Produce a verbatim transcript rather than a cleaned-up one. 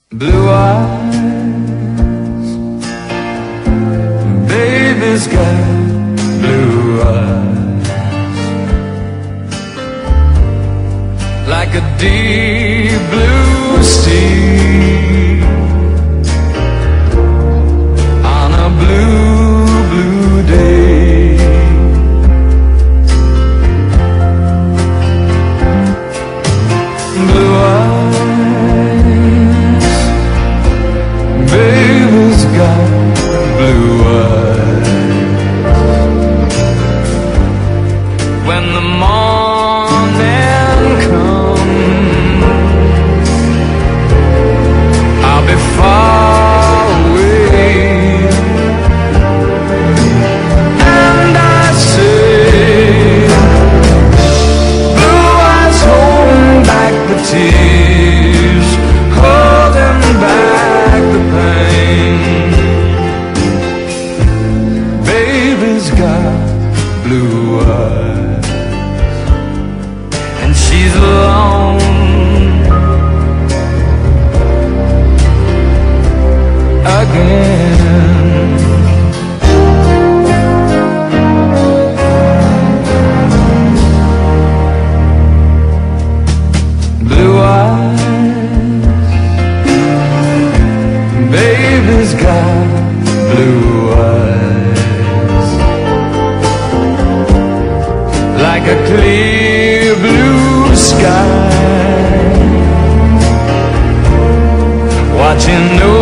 Blue eyes, baby's got blue eyes, like a deep blue sea on a blue, blue day. Blue eyes, baby's got blue eyes. When the morning comes, I'll be far away, and I say, blue eyes holding back the tears, holding back the pain. Baby's got blue eyes, and she's alone again. Blue eyes, baby's got blue eyes, like a clear blue sky, watching